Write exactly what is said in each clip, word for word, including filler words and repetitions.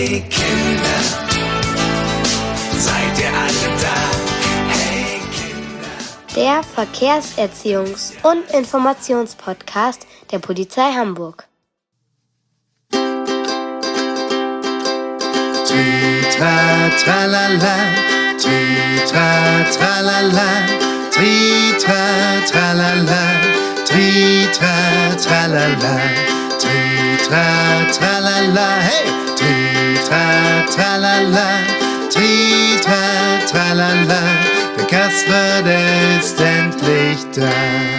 Hey Kinder, seid ihr alle da? Hey Kinder. Der Verkehrserziehungs- und Informationspodcast der Polizei Hamburg. Tri-tra, tralala, tri-tra, tralala, tri-tra, tralala, tri-tra, tralala, tri-tra, tralala, hey! Tri-tra, tralala, tri-tra, tralala, der Kasper, der ist endlich da.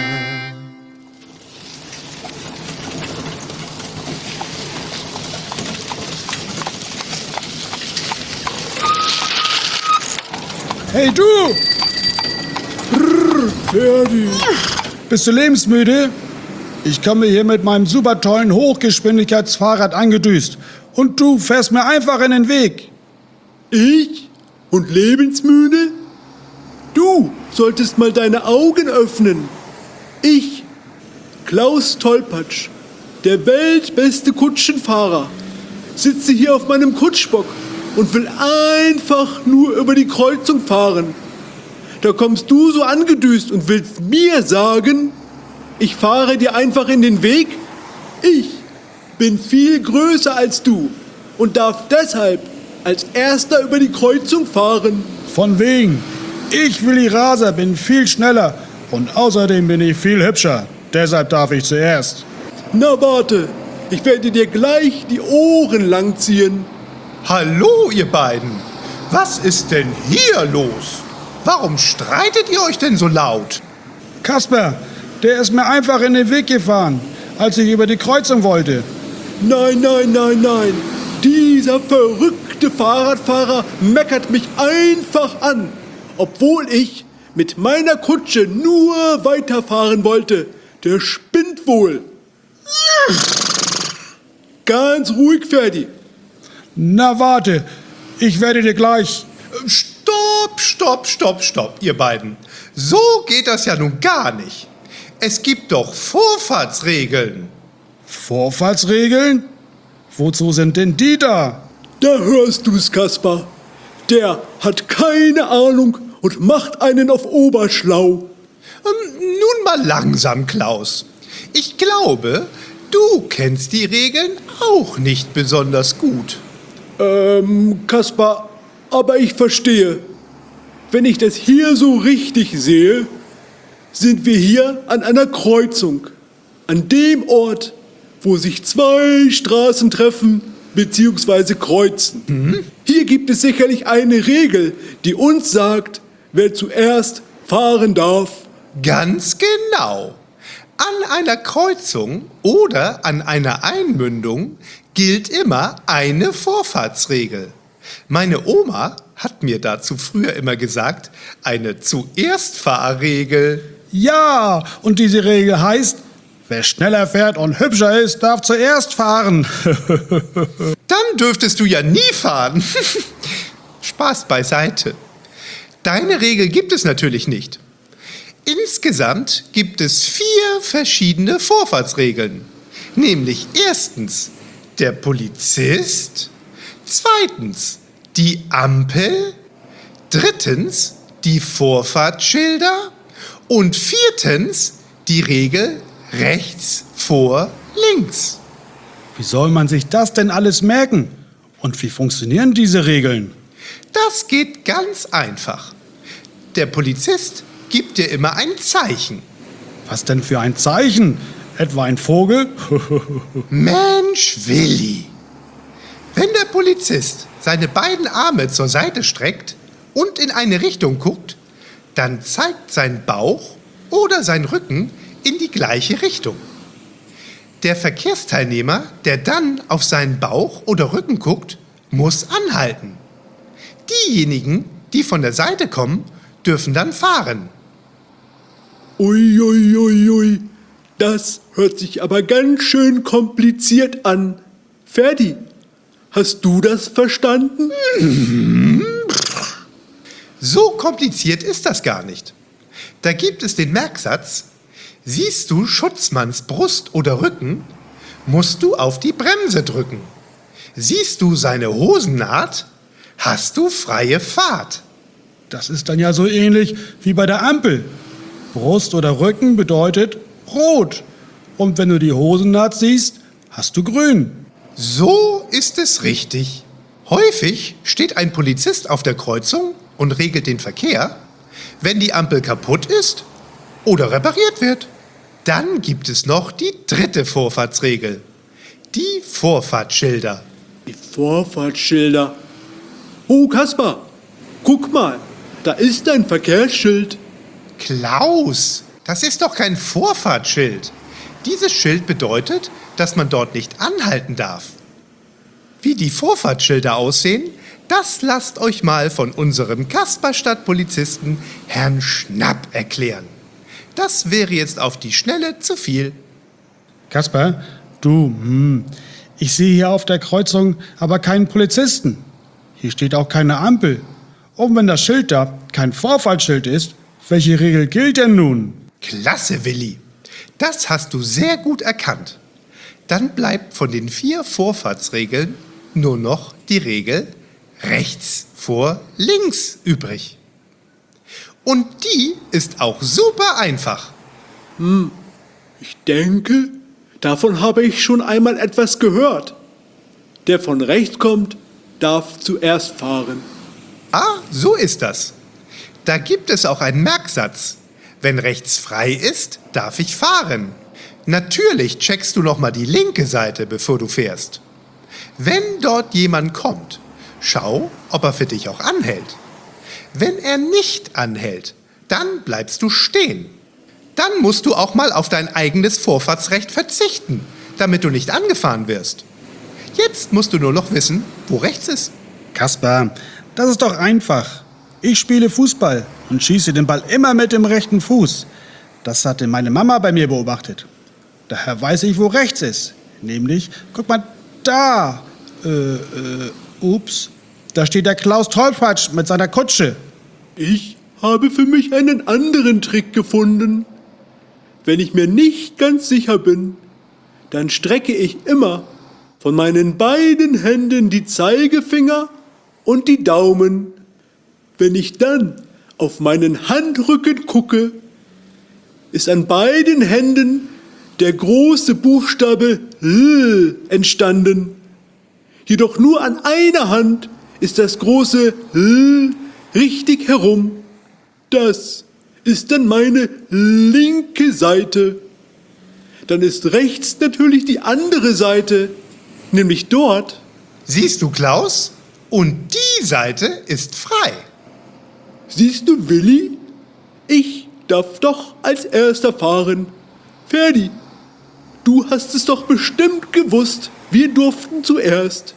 Hey du! Brrr, Ferdi. Bist du lebensmüde? Ich komme hier mit meinem super tollen Hochgeschwindigkeitsfahrrad angedüst. Und du fährst mir einfach in den Weg. Ich? Und lebensmüde? Du solltest mal deine Augen öffnen. Ich, Klaus Tollpatsch, der weltbeste Kutschenfahrer, sitze hier auf meinem Kutschbock und will einfach nur über die Kreuzung fahren. Da kommst du so angedüst und willst mir sagen, ich fahre dir einfach in den Weg? Ich bin viel größer als du und darf deshalb als Erster über die Kreuzung fahren. Von wegen. Ich, Willi Raser, bin viel schneller und außerdem bin ich viel hübscher. Deshalb darf ich zuerst. Na warte, ich werde dir gleich die Ohren langziehen. Hallo, ihr beiden. Was ist denn hier los? Warum streitet ihr euch denn so laut? Kasper, der ist mir einfach in den Weg gefahren, als ich über die Kreuzung wollte. Nein, nein, nein, nein. Dieser verrückte Fahrradfahrer meckert mich einfach an, obwohl ich mit meiner Kutsche nur weiterfahren wollte. Der spinnt wohl. Ganz ruhig, Ferdi. Na warte, ich werde dir gleich... Stopp, stopp, stopp, stopp, ihr beiden. So geht das ja nun gar nicht. Es gibt doch Vorfahrtsregeln. Vorfahrtsregeln? Wozu sind denn die da? Da hörst du's, Kaspar. Der hat keine Ahnung und macht einen auf Oberschlau. Ähm, nun mal langsam, Klaus. Ich glaube, du kennst die Regeln auch nicht besonders gut. Ähm, Kaspar, aber ich verstehe. Wenn ich das hier so richtig sehe, sind wir hier an einer Kreuzung. An dem Ort, wo sich zwei Straßen treffen bzw. kreuzen. Mhm. Hier gibt es sicherlich eine Regel, die uns sagt, wer zuerst fahren darf. Ganz genau. An einer Kreuzung oder an einer Einmündung gilt immer eine Vorfahrtsregel. Meine Oma hat mir dazu früher immer gesagt, eine Zuerstfahrregel. Ja, und diese Regel heißt, wer schneller fährt und hübscher ist, darf zuerst fahren. Dann dürftest du ja nie fahren. Spaß beiseite. Deine Regel gibt es natürlich nicht. Insgesamt gibt es vier verschiedene Vorfahrtsregeln. Nämlich erstens der Polizist, zweitens die Ampel, drittens die Vorfahrtsschilder und viertens die Regel rechts vor links. Wie soll man sich das denn alles merken? Und wie funktionieren diese Regeln? Das geht ganz einfach. Der Polizist gibt dir immer ein Zeichen. Was denn für ein Zeichen? Etwa ein Vogel? Mensch, Willi. Wenn der Polizist seine beiden Arme zur Seite streckt und in eine Richtung guckt, dann zeigt sein Bauch oder sein Rücken in die gleiche Richtung. Der Verkehrsteilnehmer, der dann auf seinen Bauch oder Rücken guckt, muss anhalten. Diejenigen, die von der Seite kommen, dürfen dann fahren. Ui, ui, ui, ui. Das hört sich aber ganz schön kompliziert an. Ferdi, hast du das verstanden? So kompliziert ist das gar nicht. Da gibt es den Merksatz: Siehst du Schutzmanns Brust oder Rücken, musst du auf die Bremse drücken. Siehst du seine Hosennaht, hast du freie Fahrt. Das ist dann ja so ähnlich wie bei der Ampel. Brust oder Rücken bedeutet rot. Und wenn du die Hosennaht siehst, hast du grün. So ist es richtig. Häufig steht ein Polizist auf der Kreuzung und regelt den Verkehr, wenn die Ampel kaputt ist oder repariert wird. Dann gibt es noch die dritte Vorfahrtsregel, die Vorfahrtsschilder. Die Vorfahrtsschilder. Oh, Kaspar, guck mal, da ist ein Verkehrsschild. Klaus, das ist doch kein Vorfahrtsschild. Dieses Schild bedeutet, dass man dort nicht anhalten darf. Wie die Vorfahrtsschilder aussehen, das lasst euch mal von unserem Kasperstadt-Polizisten Herrn Schnapp erklären. Das wäre jetzt auf die Schnelle zu viel. Kaspar, du, hm, ich sehe hier auf der Kreuzung aber keinen Polizisten. Hier steht auch keine Ampel. Und wenn das Schild da kein Vorfahrtsschild ist, welche Regel gilt denn nun? Klasse, Willi. Das hast du sehr gut erkannt. Dann bleibt von den vier Vorfahrtsregeln nur noch die Regel rechts vor links übrig. Und die ist auch super einfach. Ich denke, davon habe ich schon einmal etwas gehört. Der von rechts kommt, darf zuerst fahren. Ah, so ist das. Da gibt es auch einen Merksatz. Wenn rechts frei ist, darf ich fahren. Natürlich checkst du noch mal die linke Seite, bevor du fährst. Wenn dort jemand kommt, schau, ob er für dich auch anhält. Wenn er nicht anhält, dann bleibst du stehen. Dann musst du auch mal auf dein eigenes Vorfahrtsrecht verzichten, damit du nicht angefahren wirst. Jetzt musst du nur noch wissen, wo rechts ist. Kaspar, das ist doch einfach. Ich spiele Fußball und schieße den Ball immer mit dem rechten Fuß. Das hatte meine Mama bei mir beobachtet. Daher weiß ich, wo rechts ist. Nämlich, guck mal, da. Äh, äh, ups. Da steht der Klaus Tollpatsch mit seiner Kutsche. Ich habe für mich einen anderen Trick gefunden. Wenn ich mir nicht ganz sicher bin, dann strecke ich immer von meinen beiden Händen die Zeigefinger und die Daumen. Wenn ich dann auf meinen Handrücken gucke, ist an beiden Händen der große Buchstabe L entstanden. Jedoch nur an einer Hand ist das große L richtig herum. Das ist dann meine linke Seite. Dann ist rechts natürlich die andere Seite, nämlich dort. Siehst du, Klaus? Und die Seite ist frei. Siehst du, Willi? Ich darf doch als Erster fahren. Ferdi, du hast es doch bestimmt gewusst. Wir durften zuerst.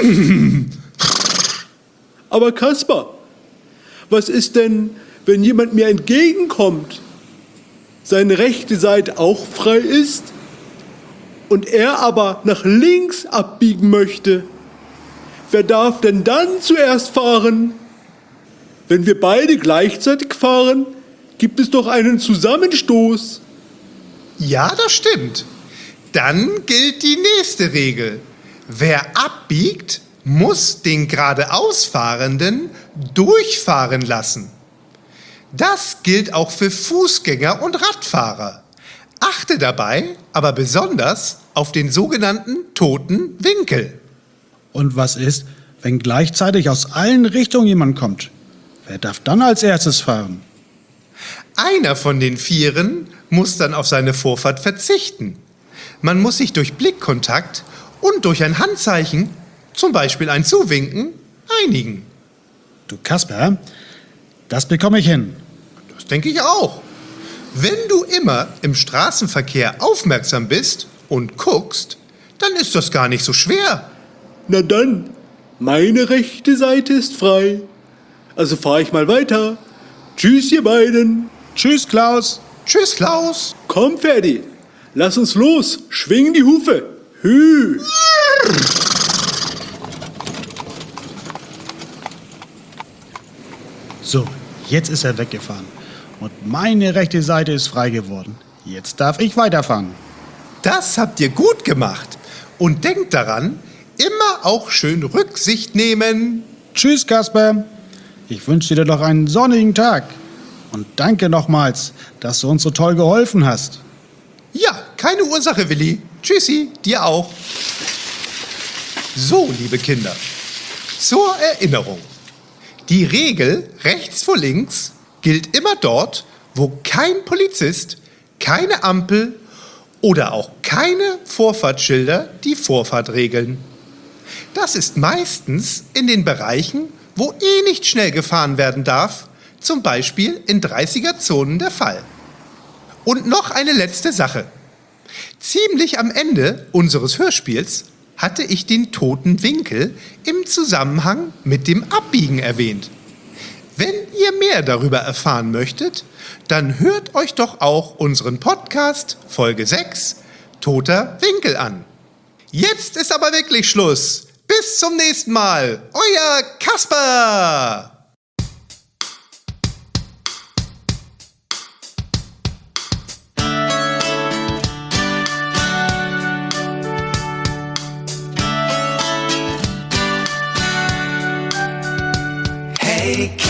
Aber Kaspar, was ist denn, wenn jemand mir entgegenkommt, seine rechte Seite auch frei ist und er aber nach links abbiegen möchte? Wer darf denn dann zuerst fahren? Wenn wir beide gleichzeitig fahren, gibt es doch einen Zusammenstoß. Ja, das stimmt. Dann gilt die nächste Regel. Wer abbiegt, muss den geradeausfahrenden durchfahren lassen. Das gilt auch für Fußgänger und Radfahrer. Achte dabei aber besonders auf den sogenannten toten Winkel. Und was ist, wenn gleichzeitig aus allen Richtungen jemand kommt? Wer darf dann als erstes fahren? Einer von den Vieren muss dann auf seine Vorfahrt verzichten. Man muss sich durch Blickkontakt und durch ein Handzeichen, zum Beispiel ein Zuwinken, einigen. Du Kaspar, das bekomme ich hin. Das denke ich auch. Wenn du immer im Straßenverkehr aufmerksam bist und guckst, dann ist das gar nicht so schwer. Na dann, meine rechte Seite ist frei. Also fahre ich mal weiter. Tschüss, ihr beiden. Tschüss, Klaus. Tschüss, Klaus. Komm, Ferdi. Lass uns los. Schwing die Hufe. Hü. So, jetzt ist er weggefahren. Und meine rechte Seite ist frei geworden. Jetzt darf ich weiterfahren. Das habt ihr gut gemacht. Und denkt daran, immer auch schön Rücksicht nehmen. Tschüss, Kasper. Ich wünsche dir doch einen sonnigen Tag. Und danke nochmals, dass du uns so toll geholfen hast. Ja, keine Ursache, Willi. Tschüssi, dir auch. So, liebe Kinder, zur Erinnerung. Die Regel rechts vor links gilt immer dort, wo kein Polizist, keine Ampel oder auch keine Vorfahrtsschilder die Vorfahrt regeln. Das ist meistens in den Bereichen, wo eh nicht schnell gefahren werden darf, zum Beispiel in dreißiger-Zonen der Fall. Und noch eine letzte Sache. Ziemlich am Ende unseres Hörspiels hatte ich den toten Winkel im Zusammenhang mit dem Abbiegen erwähnt. Wenn ihr mehr darüber erfahren möchtet, dann hört euch doch auch unseren Podcast Folge sechs Toter Winkel an. Jetzt ist aber wirklich Schluss. Bis zum nächsten Mal. Euer Kasper. Hey,